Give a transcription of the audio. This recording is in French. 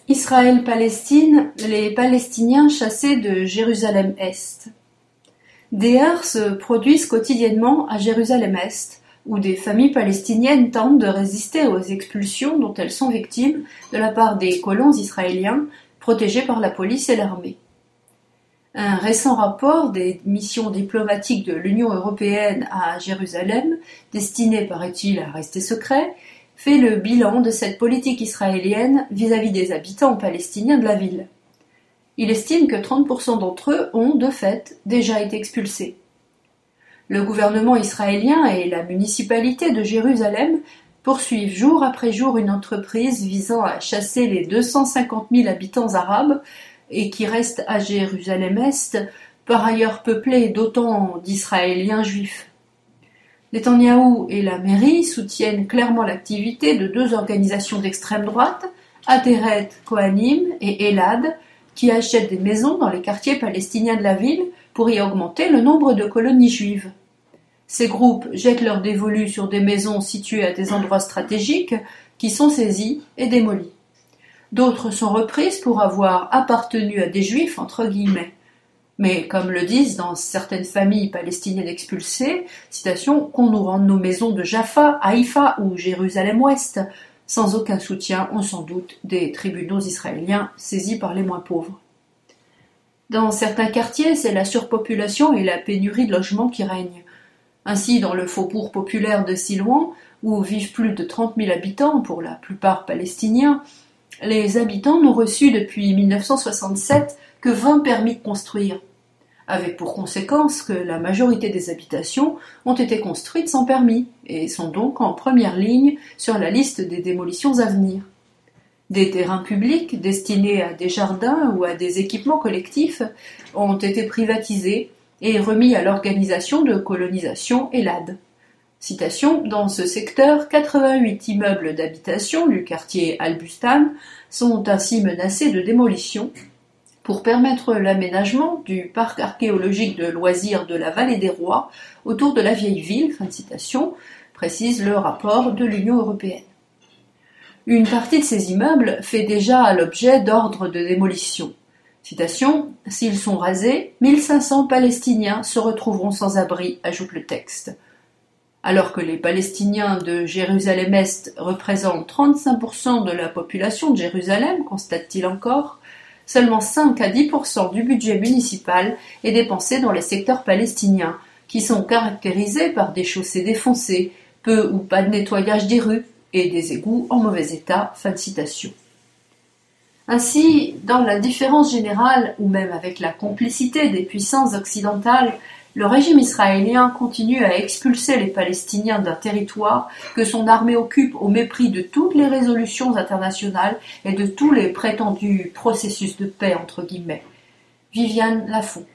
Israël-Palestine, les Palestiniens chassés de Jérusalem-Est. Des heurts se produisent quotidiennement à Jérusalem-Est, où des familles palestiniennes tentent de résister aux expulsions dont elles sont victimes de la part des colons israéliens protégés par la police et l'armée. Un récent rapport des missions diplomatiques de l'Union européenne à Jérusalem, destiné, paraît-il, à rester secret, fait le bilan de cette politique israélienne vis-à-vis des habitants palestiniens de la ville. Il estime que 30% d'entre eux ont, de fait, déjà été expulsés. Le gouvernement israélien et la municipalité de Jérusalem poursuivent jour après jour une entreprise visant à chasser les 250 000 habitants arabes et qui restent à Jérusalem-Est, par ailleurs peuplée d'autant d'Israéliens juifs. Netanyahou et la mairie soutiennent clairement l'activité de deux organisations d'extrême droite, Ateret Kohanim et Elad, qui achètent des maisons dans les quartiers palestiniens de la ville pour y augmenter le nombre de colonies juives. Ces groupes jettent leurs dévolus sur des maisons situées à des endroits stratégiques qui sont saisies et démolies. D'autres sont reprises pour avoir appartenu à des juifs, entre guillemets. Mais, comme le disent dans certaines familles palestiniennes expulsées, citation, qu'on nous rende nos maisons de Jaffa, Haïfa ou Jérusalem-Ouest, sans aucun soutien, on s'en doute, des tribunaux israéliens saisis par les moins pauvres. Dans certains quartiers, c'est la surpopulation et la pénurie de logements qui règnent. Ainsi, dans le faubourg populaire de Silouan, où vivent plus de 30 000 habitants, pour la plupart palestiniens, les habitants n'ont reçu depuis 1967 que 20 permis de construire, avec pour conséquence que la majorité des habitations ont été construites sans permis et sont donc en première ligne sur la liste des démolitions à venir. Des terrains publics destinés à des jardins ou à des équipements collectifs ont été privatisés et remis à l'organisation de colonisation Elad. Citation, dans ce secteur, 88 immeubles d'habitation du quartier Al-Bustan sont ainsi menacés de démolition pour permettre l'aménagement du parc archéologique de loisirs de la Vallée des Rois autour de la vieille ville, fin de citation, précise le rapport de l'Union européenne. Une partie de ces immeubles fait déjà l'objet d'ordres de démolition. Citation, « S'ils sont rasés, 1500 Palestiniens se retrouveront sans abri », ajoute le texte. Alors que les Palestiniens de Jérusalem-Est représentent 35% de la population de Jérusalem, constate-t-il encore, seulement 5 à 10% du budget municipal est dépensé dans les secteurs palestiniens, qui sont caractérisés par des chaussées défoncées, peu ou pas de nettoyage des rues et des égouts en mauvais état. Fin de citation. Ainsi, dans l'indifférence générale, ou même avec la complicité des puissances occidentales, le régime israélien continue à expulser les Palestiniens d'un territoire que son armée occupe au mépris de toutes les résolutions internationales et de tous les prétendus processus de paix, entre guillemets. Viviane Lafont.